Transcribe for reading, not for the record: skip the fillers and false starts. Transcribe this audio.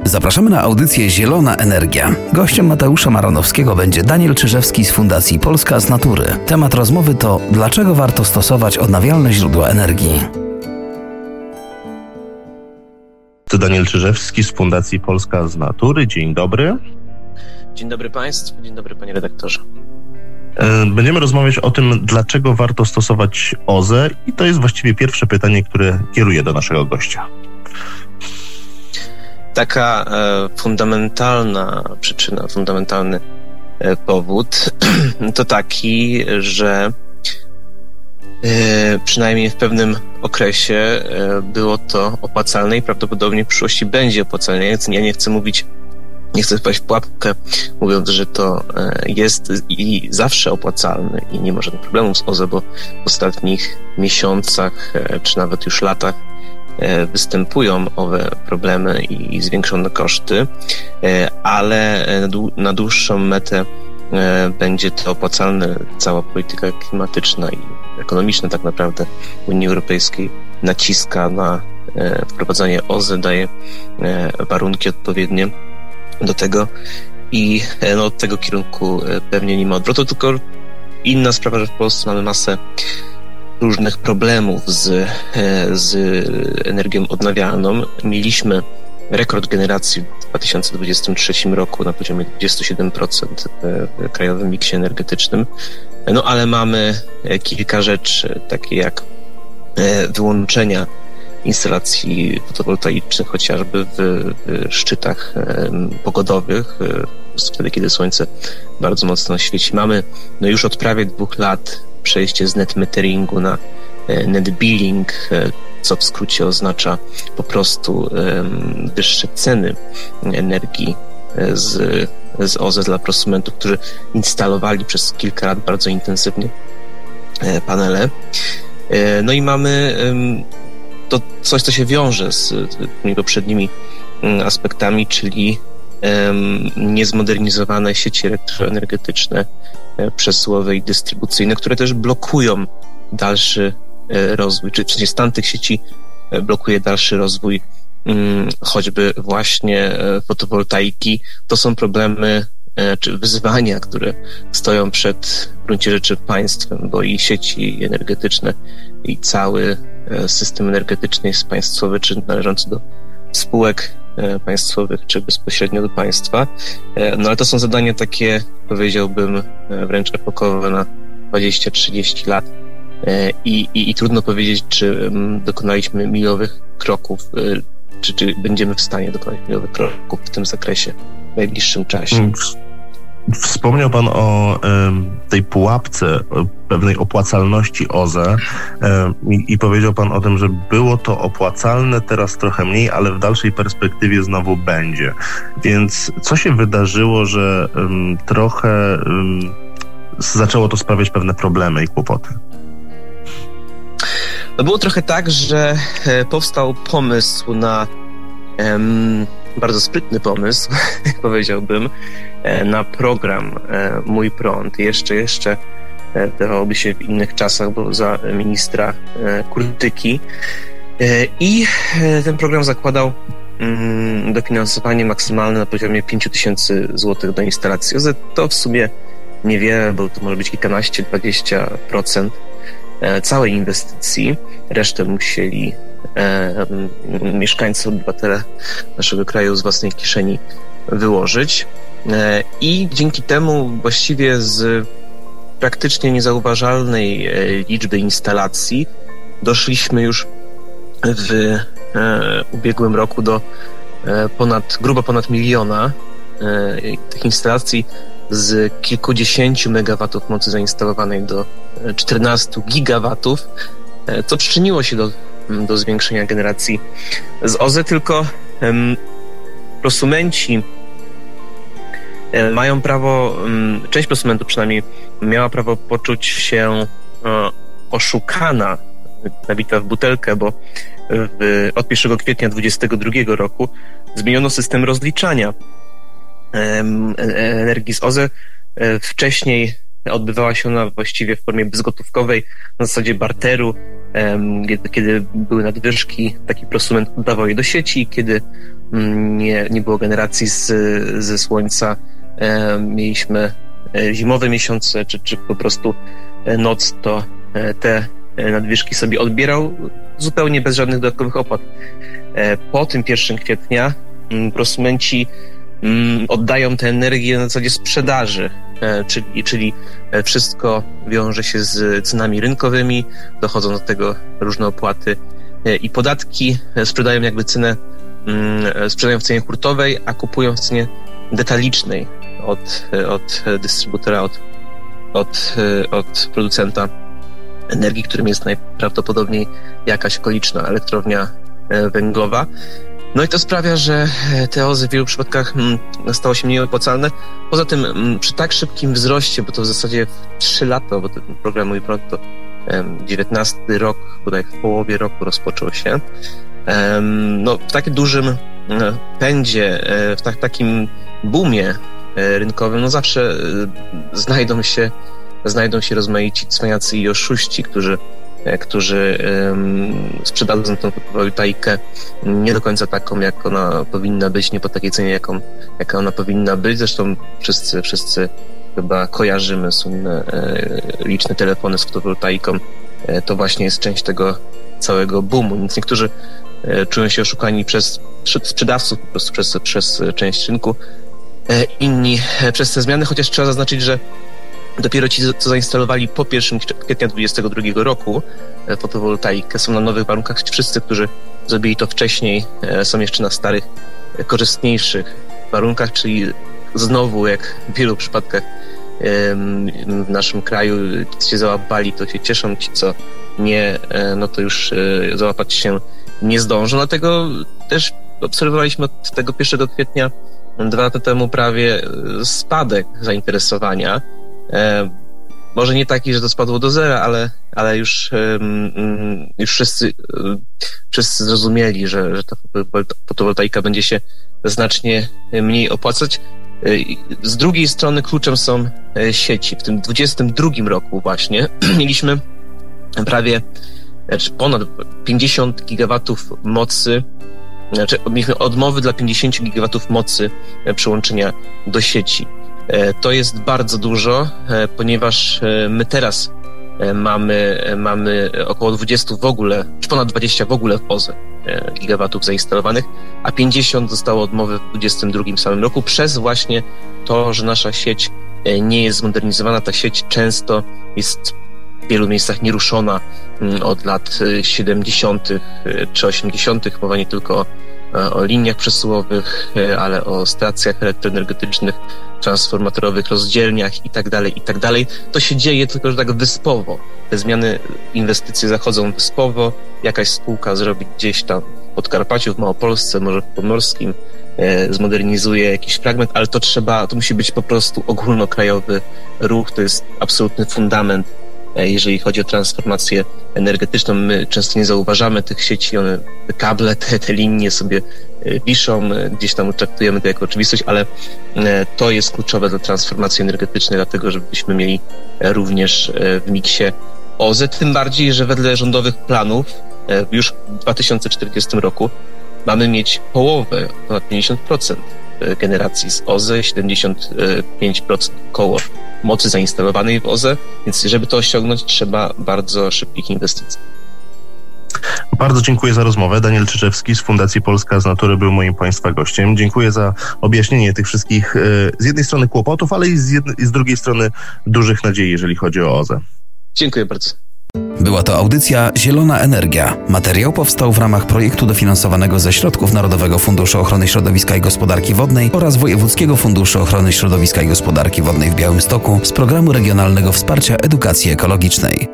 Zapraszamy na audycję Zielona Energia. Gościem Mateusza Maranowskiego będzie Daniel Czyżewski z Fundacji Polska z Natury. Temat rozmowy to: dlaczego warto stosować odnawialne źródła energii? To Daniel Czyżewski z Fundacji Polska z Natury. Dzień dobry. Dzień dobry Państwu, dzień dobry Panie redaktorze. Będziemy rozmawiać o tym, dlaczego warto stosować OZE, i to jest właściwie pierwsze pytanie, które kieruję do naszego gościa. Taka fundamentalna przyczyna, fundamentalny powód to taki, że przynajmniej w pewnym okresie było to opłacalne i prawdopodobnie w przyszłości będzie opłacalne. Ja nie chcę wpaść w pułapkę, mówiąc, że to jest i zawsze opłacalne i nie ma żadnych problemów z OZE, bo w ostatnich miesiącach czy nawet już latach występują owe problemy i zwiększone koszty, ale na dłuższą metę będzie to opłacalne. Cała polityka klimatyczna i ekonomiczna tak naprawdę Unii Europejskiej naciska na wprowadzanie OZE, daje warunki odpowiednie do tego i od tego kierunku pewnie nie ma odwrotu, tylko inna sprawa, że w Polsce mamy masę różnych problemów z energią odnawialną. Mieliśmy rekord generacji w 2023 roku na poziomie 27% w krajowym miksie energetycznym, ale mamy kilka rzeczy, takie jak wyłączenia instalacji fotowoltaicznych, chociażby w szczytach pogodowych, wtedy, kiedy słońce bardzo mocno świeci. Mamy już od prawie 2 lat przejście z net meteringu na net billing, co w skrócie oznacza po prostu wyższe ceny energii z OZE dla prosumentów, którzy instalowali przez kilka lat bardzo intensywnie panele. I mamy to coś, co się wiąże z tymi poprzednimi aspektami, czyli niezmodernizowane sieci elektroenergetyczne, przesyłowe i dystrybucyjne, które też blokują dalszy rozwój, czy stan tych sieci blokuje dalszy rozwój choćby właśnie fotowoltaiki. To są problemy czy wyzwania, które stoją przed w gruncie rzeczy państwem, bo i sieci energetyczne, i cały system energetyczny jest państwowy, czy należący do spółek państwowych, czy bezpośrednio do państwa. Ale to są zadania takie, powiedziałbym, wręcz epokowe na 20-30 lat. I trudno powiedzieć, czy dokonaliśmy milowych kroków, czy będziemy w stanie dokonać milowych kroków w tym zakresie w najbliższym czasie. Wspomniał Pan o tej pułapce, pewnej opłacalności OZE i powiedział Pan o tym, że było to opłacalne, teraz trochę mniej, ale w dalszej perspektywie znowu będzie. Więc co się wydarzyło, że trochę zaczęło to sprawiać pewne problemy i kłopoty? Było trochę tak, że powstał pomysł na bardzo sprytny pomysł, powiedziałbym, na program Mój Prąd. Jeszcze wydawałoby się w innych czasach, bo za ministra Kurtyki. I ten program zakładał dofinansowanie maksymalne na poziomie 5000 zł do instalacji OZE. To w sumie niewiele, bo to może być kilkanaście, 20% całej inwestycji. Resztę musieli mieszkańcy, obywatele naszego kraju z własnej kieszeni wyłożyć. I dzięki temu właściwie z praktycznie niezauważalnej liczby instalacji doszliśmy już w ubiegłym roku do grubo ponad 1 miliona tych instalacji z kilkudziesięciu megawatów mocy zainstalowanej do 14 gigawatów, co przyczyniło się do zwiększenia generacji z OZE, tylko prosumenci mają prawo, część prosumentów przynajmniej miała prawo poczuć się oszukana, nabita w butelkę, bo od 1 kwietnia 2022 roku zmieniono system rozliczania energii z OZE. Wcześniej odbywała się ona właściwie w formie bezgotówkowej, na zasadzie barteru. Kiedy były nadwyżki, taki prosument oddawał je do sieci, kiedy nie było generacji ze słońca, mieliśmy zimowe miesiące, czy po prostu noc, to te nadwyżki sobie odbierał zupełnie bez żadnych dodatkowych opłat. Po tym 1 kwietnia prosumenci oddają tę energię na zasadzie sprzedaży, czyli wszystko wiąże się z cenami rynkowymi, dochodzą do tego różne opłaty i podatki, sprzedają jakby cenę, sprzedają w cenie hurtowej, a kupują w cenie detalicznej od dystrybutora, od producenta energii, którym jest najprawdopodobniej jakaś okoliczna elektrownia węglowa. No i to sprawia, że te OZE w wielu przypadkach stało się mniej opłacalne. Poza tym przy tak szybkim wzroście, bo to w zasadzie w 3 lata, bo ten program Mój Prąd to 19 rok, bodaj w połowie roku rozpoczął się. No, w takim dużym pędzie, w takim boomie rynkowym, no zawsze znajdą się rozmaici cwaniacy i oszuści, którzy sprzedadzą tą fotowoltaikę nie do końca taką, jak ona powinna być, nie po takiej cenie, jaka ona powinna być. Zresztą wszyscy chyba kojarzymy słynne liczne telefony z fotowoltaiką. To właśnie jest część tego całego boomu. Więc niektórzy czują się oszukani przez sprzedawców, po prostu przez część rynku, inni przez te zmiany, chociaż trzeba zaznaczyć, że dopiero ci, co zainstalowali po 1 kwietnia 2022 roku fotowoltaikę, są na nowych warunkach. Wszyscy, którzy zrobili to wcześniej, są jeszcze na starych, korzystniejszych warunkach, czyli znowu, jak w wielu przypadkach w naszym kraju, ci się załapali, to się cieszą, ci, co nie, no to już załapać się nie zdążą. Dlatego też obserwowaliśmy od tego 1 kwietnia 2 lata temu prawie spadek zainteresowania. Może nie taki, że to spadło do zera, ale już wszyscy zrozumieli, że ta fotowoltaika będzie się znacznie mniej opłacać. Z drugiej strony kluczem są sieci. W tym 2022 roku właśnie mieliśmy ponad 50 gigawatów mocy, mieliśmy odmowy dla 50 gigawatów mocy przyłączenia do sieci. To jest bardzo dużo, ponieważ my teraz mamy około 20 w ogóle, czy ponad 20 w ogóle w OZE gigawatów zainstalowanych, a 50 zostało odmowy w 2022 samym roku przez właśnie to, że nasza sieć nie jest zmodernizowana. Ta sieć często jest w wielu miejscach nieruszona od lat 70. czy 80. Mowa nie tylko o liniach przesyłowych, ale o stacjach elektroenergetycznych, transformatorowych, rozdzielniach i tak dalej. To się dzieje tylko, że tak wyspowo. Te zmiany, inwestycje zachodzą wyspowo. Jakaś spółka zrobi gdzieś tam w Podkarpaciu, w Małopolsce, może w Pomorskim, zmodernizuje jakiś fragment, ale to musi być po prostu ogólnokrajowy ruch. To jest absolutny fundament, jeżeli chodzi o transformację energetyczną. My często nie zauważamy tych sieci, te kable, te linie sobie wiszą, gdzieś tam traktujemy to jako oczywistość, ale to jest kluczowe dla transformacji energetycznej, dlatego żebyśmy mieli również w miksie OZE, tym bardziej, że wedle rządowych planów już w 2040 roku mamy mieć połowę, ponad 50% generacji z OZE, 75% koło mocy zainstalowanej w OZE, więc żeby to osiągnąć, trzeba bardzo szybkich inwestycji. Bardzo dziękuję za rozmowę. Daniel Czyżewski z Fundacji Polska z Natury był moim Państwa gościem. Dziękuję za objaśnienie tych wszystkich z jednej strony kłopotów, ale i z drugiej strony dużych nadziei, jeżeli chodzi o OZE. Dziękuję bardzo. Była to audycja Zielona Energia. Materiał powstał w ramach projektu dofinansowanego ze środków Narodowego Funduszu Ochrony Środowiska i Gospodarki Wodnej oraz Wojewódzkiego Funduszu Ochrony Środowiska i Gospodarki Wodnej w Białymstoku z Programu Regionalnego Wsparcia Edukacji Ekologicznej.